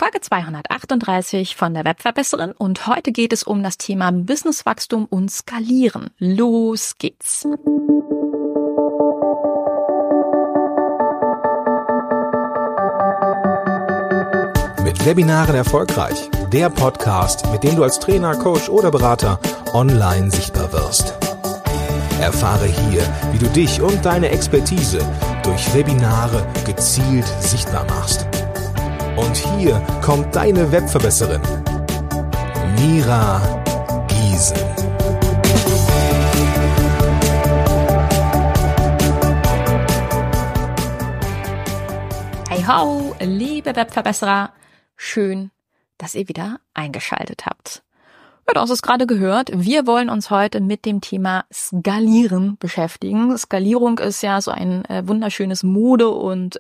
Folge 238 von der Webverbesserin und heute geht es um das Thema Businesswachstum und Skalieren. Los geht's! Mit Webinaren erfolgreich. Der Podcast, mit dem du als Trainer, Coach oder Berater online sichtbar wirst. Erfahre hier, wie du dich und deine Expertise durch Webinare gezielt sichtbar machst. Und hier kommt deine Webverbesserin, Mira Giesen. Hey ho, liebe Webverbesserer, schön, dass ihr wieder eingeschaltet habt. Ja, du hast es gerade gehört, wir wollen uns heute mit dem Thema Skalieren beschäftigen. Skalierung ist ja so ein wunderschönes Mode- und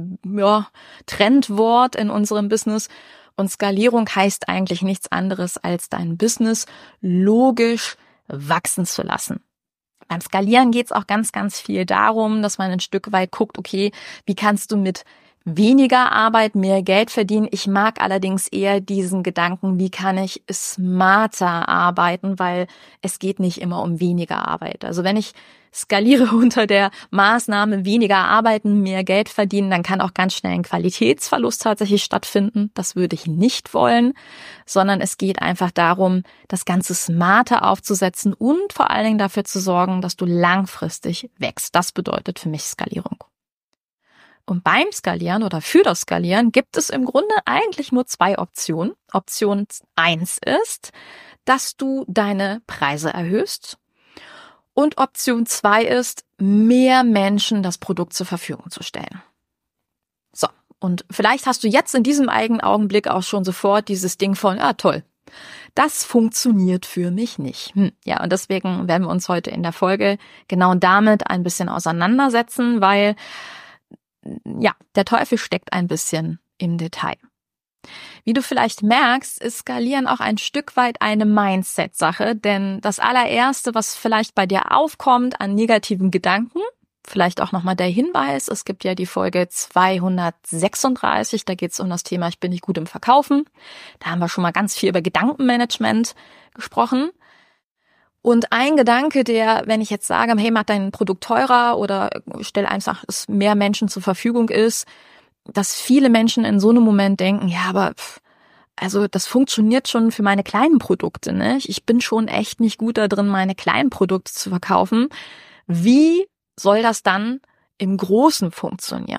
Trendwort in unserem Business. Und Skalierung heißt eigentlich nichts anderes, als dein Business logisch wachsen zu lassen. Beim Skalieren geht es auch ganz, ganz viel darum, dass man ein Stück weit guckt, okay, wie kannst du mit weniger Arbeit mehr Geld verdienen. Ich mag allerdings eher diesen Gedanken, wie kann ich smarter arbeiten, weil es geht nicht immer um weniger Arbeit. Also wenn ich skaliere unter der Maßnahme weniger arbeiten, mehr Geld verdienen, dann kann auch ganz schnell ein Qualitätsverlust tatsächlich stattfinden. Das würde ich nicht wollen, sondern es geht einfach darum, das Ganze smarter aufzusetzen und vor allen Dingen dafür zu sorgen, dass du langfristig wächst. Das bedeutet für mich Skalierung. Und beim Skalieren oder für das Skalieren gibt es im Grunde eigentlich nur zwei Optionen. Option 1 ist, dass du deine Preise erhöhst. Und Option 2 ist, mehr Menschen das Produkt zur Verfügung zu stellen. So, und vielleicht hast du jetzt in diesem eigenen Augenblick auch schon sofort dieses Ding von, toll, das funktioniert für mich nicht. Ja, und deswegen werden wir uns heute in der Folge genau damit ein bisschen auseinandersetzen, weil ja, der Teufel steckt ein bisschen im Detail. Wie du vielleicht merkst, ist Skalieren auch ein Stück weit eine Mindset-Sache, denn das allererste, was vielleicht bei dir aufkommt an negativen Gedanken, vielleicht auch nochmal der Hinweis, es gibt ja die Folge 236, da geht es um das Thema, ich bin nicht gut im Verkaufen. Da haben wir schon mal ganz viel über Gedankenmanagement gesprochen. Und ein Gedanke, der, wenn ich jetzt sage, hey, mach dein Produkt teurer oder stell einfach, dass mehr Menschen zur Verfügung ist, dass viele Menschen in so einem Moment denken, ja, aber also das funktioniert schon für meine kleinen Produkte, ne? Ich bin schon echt nicht gut da drin, meine kleinen Produkte zu verkaufen. Wie soll das dann im Großen funktionieren?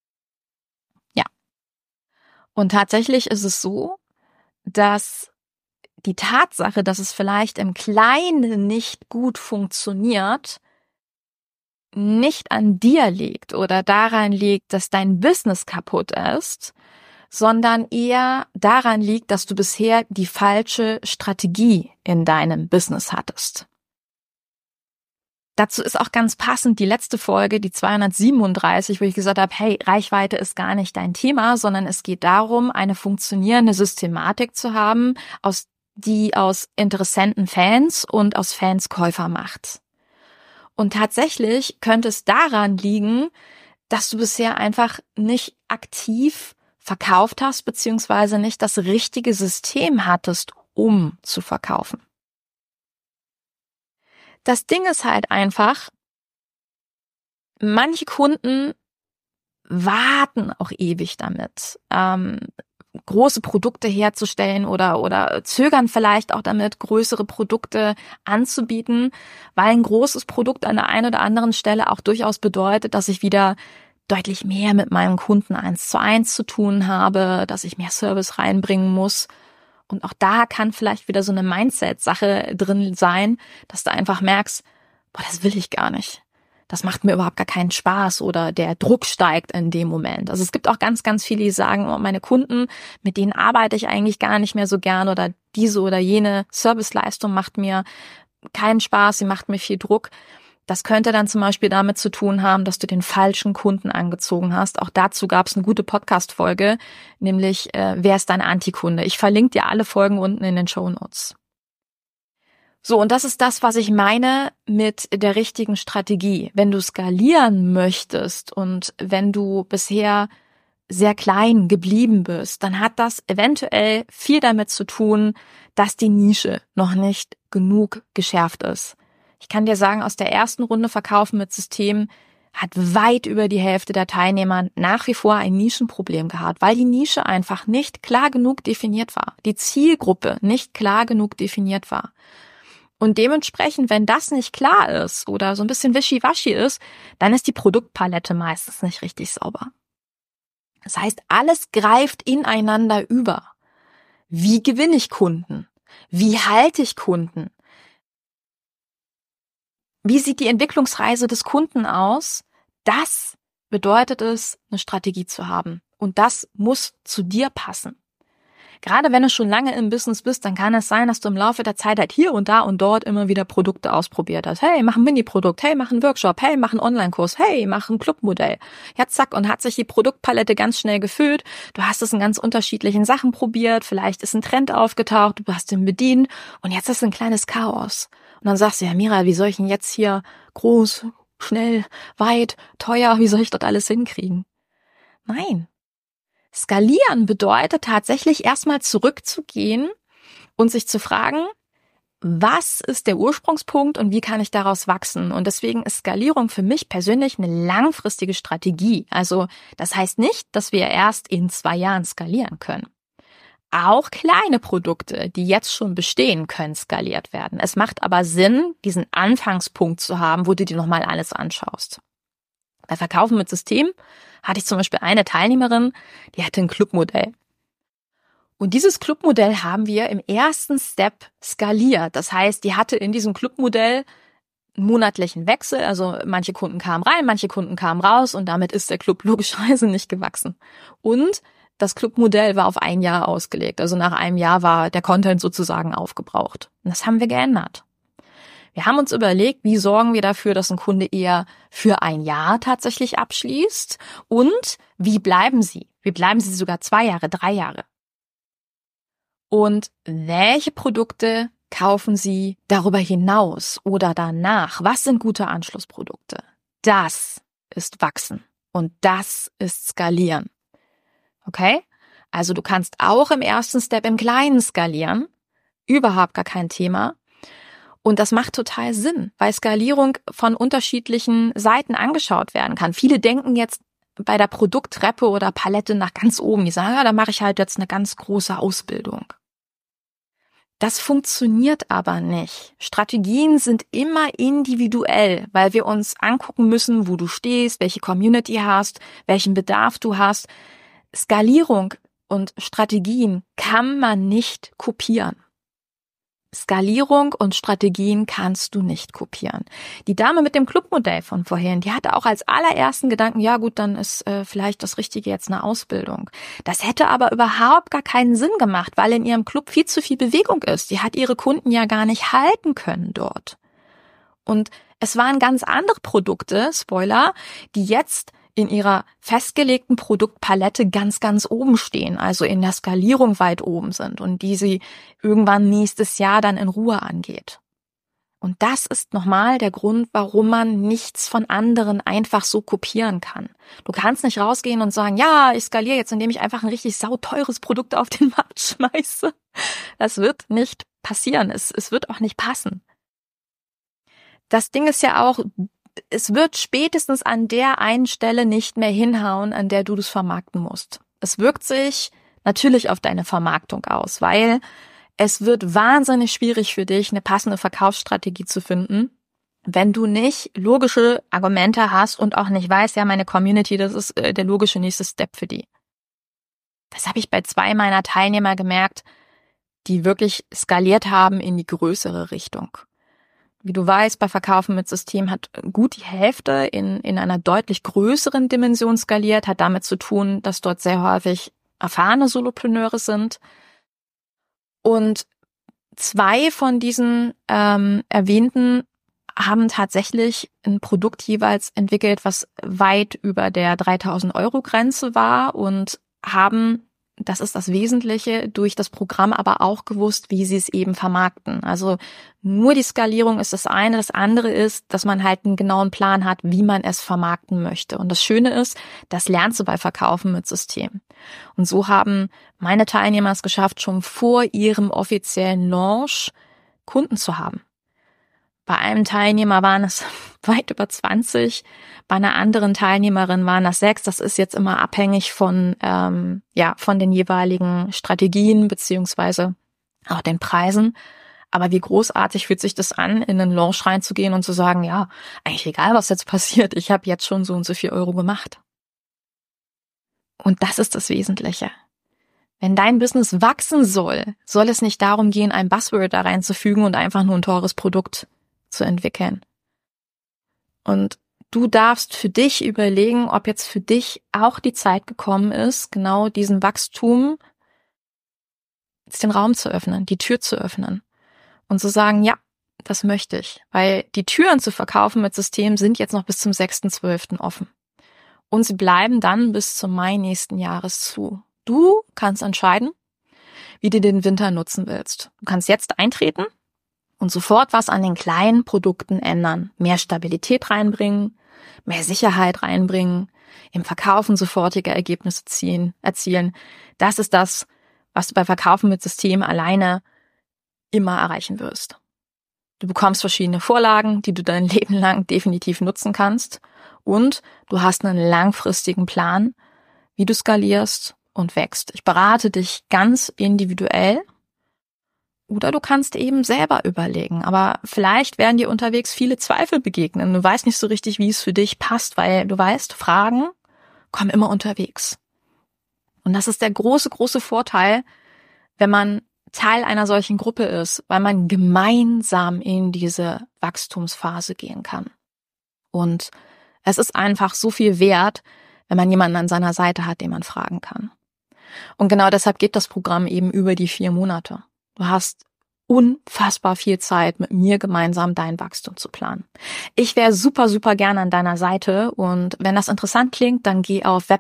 Ja. Und tatsächlich ist es so, dass die Tatsache, dass es vielleicht im Kleinen nicht gut funktioniert, nicht an dir liegt oder daran liegt, dass dein Business kaputt ist, sondern eher daran liegt, dass du bisher die falsche Strategie in deinem Business hattest. Dazu ist auch ganz passend die letzte Folge, die 237, wo ich gesagt habe, hey, Reichweite ist gar nicht dein Thema, sondern es geht darum, eine funktionierende Systematik zu haben, die aus Interessenten Fans und aus Fans Käufer macht. Und tatsächlich könnte es daran liegen, dass du bisher einfach nicht aktiv verkauft hast, beziehungsweise nicht das richtige System hattest, um zu verkaufen. Das Ding ist halt einfach, manche Kunden warten auch ewig damit, große Produkte herzustellen oder zögern vielleicht auch damit, größere Produkte anzubieten, weil ein großes Produkt an der einen oder anderen Stelle auch durchaus bedeutet, dass ich wieder deutlich mehr mit meinem Kunden 1:1 zu tun habe, dass ich mehr Service reinbringen muss. Und auch da kann vielleicht wieder so eine Mindset-Sache drin sein, dass du einfach merkst, boah, das will ich gar nicht. Das macht mir überhaupt gar keinen Spaß oder der Druck steigt in dem Moment. Also es gibt auch ganz, ganz viele, die sagen, oh, meine Kunden, mit denen arbeite ich eigentlich gar nicht mehr so gern oder diese oder jene Serviceleistung macht mir keinen Spaß, sie macht mir viel Druck. Das könnte dann zum Beispiel damit zu tun haben, dass du den falschen Kunden angezogen hast. Auch dazu gab es eine gute Podcast-Folge, nämlich wer ist dein Antikunde? Ich verlinke dir alle Folgen unten in den Shownotes. So, und das ist das, was ich meine mit der richtigen Strategie. Wenn du skalieren möchtest und wenn du bisher sehr klein geblieben bist, dann hat das eventuell viel damit zu tun, dass die Nische noch nicht genug geschärft ist. Ich kann dir sagen, aus der ersten Runde Verkaufen mit System hat weit über die Hälfte der Teilnehmer nach wie vor ein Nischenproblem gehabt, weil die Nische einfach nicht klar genug definiert war, die Zielgruppe nicht klar genug definiert war. Und dementsprechend, wenn das nicht klar ist oder so ein bisschen wischiwaschi ist, dann ist die Produktpalette meistens nicht richtig sauber. Das heißt, alles greift ineinander über. Wie gewinne ich Kunden? Wie halte ich Kunden? Wie sieht die Entwicklungsreise des Kunden aus? Das bedeutet es, eine Strategie zu haben. Und das muss zu dir passen. Gerade wenn du schon lange im Business bist, dann kann es sein, dass du im Laufe der Zeit halt hier und da und dort immer wieder Produkte ausprobiert hast. Hey, mach ein Mini-Produkt, hey, mach einen Workshop, hey, mach einen Online-Kurs, hey, mach ein Clubmodell. Ja, zack, und hat sich die Produktpalette ganz schnell gefüllt. Du hast es in ganz unterschiedlichen Sachen probiert, vielleicht ist ein Trend aufgetaucht, du hast ihn bedient und jetzt ist ein kleines Chaos. Und dann sagst du, ja, Mira, wie soll ich denn jetzt hier groß, schnell, weit, teuer, wie soll ich dort alles hinkriegen? Nein. Skalieren bedeutet tatsächlich erstmal zurückzugehen und sich zu fragen, was ist der Ursprungspunkt und wie kann ich daraus wachsen? Und deswegen ist Skalierung für mich persönlich eine langfristige Strategie. Also das heißt nicht, dass wir erst in 2 Jahren skalieren können. Auch kleine Produkte, die jetzt schon bestehen, können skaliert werden. Es macht aber Sinn, diesen Anfangspunkt zu haben, wo du dir nochmal alles anschaust. Bei Verkaufen mit System hatte ich zum Beispiel eine Teilnehmerin, die hatte ein Clubmodell. Und dieses Clubmodell haben wir im ersten Step skaliert. Das heißt, die hatte in diesem Clubmodell einen monatlichen Wechsel. Also manche Kunden kamen rein, manche Kunden kamen raus und damit ist der Club logischerweise nicht gewachsen. Und das Clubmodell war auf 1 Jahr ausgelegt. Also nach 1 Jahr war der Content sozusagen aufgebraucht. Und das haben wir geändert. Wir haben uns überlegt, wie sorgen wir dafür, dass ein Kunde eher für 1 Jahr tatsächlich abschließt und wie bleiben sie? Wie bleiben sie sogar 2 Jahre, 3 Jahre? Und welche Produkte kaufen sie darüber hinaus oder danach? Was sind gute Anschlussprodukte? Das ist Wachsen und das ist Skalieren. Okay? Also du kannst auch im ersten Step im Kleinen skalieren. Überhaupt gar kein Thema. Und das macht total Sinn, weil Skalierung von unterschiedlichen Seiten angeschaut werden kann. Viele denken jetzt bei der Produkttreppe oder Palette nach ganz oben. Die sagen, ja, da mache ich halt jetzt eine ganz große Ausbildung. Das funktioniert aber nicht. Strategien sind immer individuell, weil wir uns angucken müssen, wo du stehst, welche Community hast, welchen Bedarf du hast. Skalierung und Strategien kann man nicht kopieren. Skalierung und Strategien kannst du nicht kopieren. Die Dame mit dem Clubmodell von vorhin, die hatte auch als allerersten Gedanken, ja gut, dann ist vielleicht das Richtige jetzt eine Ausbildung. Das hätte aber überhaupt gar keinen Sinn gemacht, weil in ihrem Club viel zu viel Bewegung ist. Die hat ihre Kunden ja gar nicht halten können dort. Und es waren ganz andere Produkte, Spoiler, die jetzt in ihrer festgelegten Produktpalette ganz, ganz oben stehen, also in der Skalierung weit oben sind und die sie irgendwann nächstes Jahr dann in Ruhe angeht. Und das ist nochmal der Grund, warum man nichts von anderen einfach so kopieren kann. Du kannst nicht rausgehen und sagen, ja, ich skaliere jetzt, indem ich einfach ein richtig sauteures Produkt auf den Markt schmeiße. Das wird nicht passieren. Es wird auch nicht passen. Das Ding ist ja auch, es wird spätestens an der einen Stelle nicht mehr hinhauen, an der du das vermarkten musst. Es wirkt sich natürlich auf deine Vermarktung aus, weil es wird wahnsinnig schwierig für dich, eine passende Verkaufsstrategie zu finden, wenn du nicht logische Argumente hast und auch nicht weißt, ja, meine Community, das ist der logische nächste Step für die. Das habe ich bei 2 meiner Teilnehmer gemerkt, die wirklich skaliert haben in die größere Richtung. Wie du weißt, bei Verkaufen mit System hat gut die Hälfte in einer deutlich größeren Dimension skaliert, hat damit zu tun, dass dort sehr häufig erfahrene Solopreneure sind. Und 2 von diesen erwähnten haben tatsächlich ein Produkt jeweils entwickelt, was weit über der 3.000 € Grenze war und haben das ist das Wesentliche, durch das Programm aber auch gewusst, wie sie es eben vermarkten. Also nur die Skalierung ist das eine. Das andere ist, dass man halt einen genauen Plan hat, wie man es vermarkten möchte. Und das Schöne ist, das lernst du bei Verkaufen mit System. Und so haben meine Teilnehmer es geschafft, schon vor ihrem offiziellen Launch Kunden zu haben. Bei einem Teilnehmer waren es weit über 20, bei einer anderen Teilnehmerin waren das 6. Das ist jetzt immer abhängig von den jeweiligen Strategien beziehungsweise auch den Preisen. Aber wie großartig fühlt sich das an, in einen Launch reinzugehen und zu sagen, ja, eigentlich egal, was jetzt passiert, ich habe jetzt schon so und so viel Euro gemacht. Und das ist das Wesentliche. Wenn dein Business wachsen soll es nicht darum gehen, ein Buzzword da reinzufügen und einfach nur ein teures Produkt zu entwickeln. Und du darfst für dich überlegen, ob jetzt für dich auch die Zeit gekommen ist, genau diesem Wachstum jetzt den Raum zu öffnen, die Tür zu öffnen und zu sagen, ja, das möchte ich. Weil die Türen zu verkaufen mit System sind jetzt noch bis zum 6.12. offen. Und sie bleiben dann bis zum Mai nächsten Jahres zu. Du kannst entscheiden, wie du den Winter nutzen willst. Du kannst jetzt eintreten und sofort was an den kleinen Produkten ändern. Mehr Stabilität reinbringen, mehr Sicherheit reinbringen, im Verkaufen sofortige Ergebnisse erzielen. Das ist das, was du bei Verkaufen mit System alleine immer erreichen wirst. Du bekommst verschiedene Vorlagen, die du dein Leben lang definitiv nutzen kannst. Und du hast einen langfristigen Plan, wie du skalierst und wächst. Ich berate dich ganz individuell. Oder du kannst eben selber überlegen. Aber vielleicht werden dir unterwegs viele Zweifel begegnen. Du weißt nicht so richtig, wie es für dich passt, weil du weißt, Fragen kommen immer unterwegs. Und das ist der große, große Vorteil, wenn man Teil einer solchen Gruppe ist, weil man gemeinsam in diese Wachstumsphase gehen kann. Und es ist einfach so viel wert, wenn man jemanden an seiner Seite hat, den man fragen kann. Und genau deshalb geht das Programm eben über die 4 Monate. Du hast unfassbar viel Zeit, mit mir gemeinsam dein Wachstum zu planen. Ich wäre super, super gerne an deiner Seite und wenn das interessant klingt, dann geh auf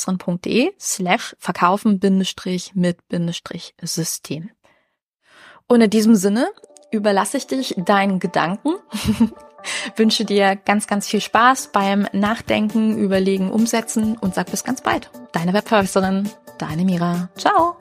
webverbessern.de/verkaufen-mit-system. Und in diesem Sinne überlasse ich dich deinen Gedanken. Wünsche dir ganz, ganz viel Spaß beim Nachdenken, Überlegen, Umsetzen und sag bis ganz bald. Deine Webverbesserin, deine Mira. Ciao.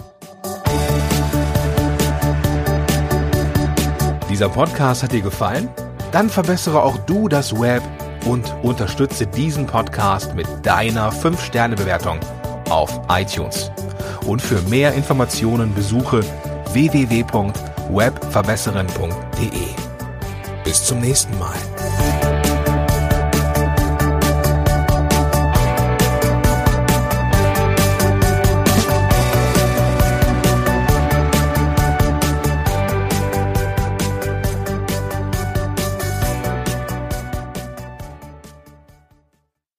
Dieser Podcast hat dir gefallen? Dann verbessere auch du das Web und unterstütze diesen Podcast mit deiner 5-Sterne-Bewertung auf iTunes. Und für mehr Informationen besuche www.webverbesserin.de. Bis zum nächsten Mal.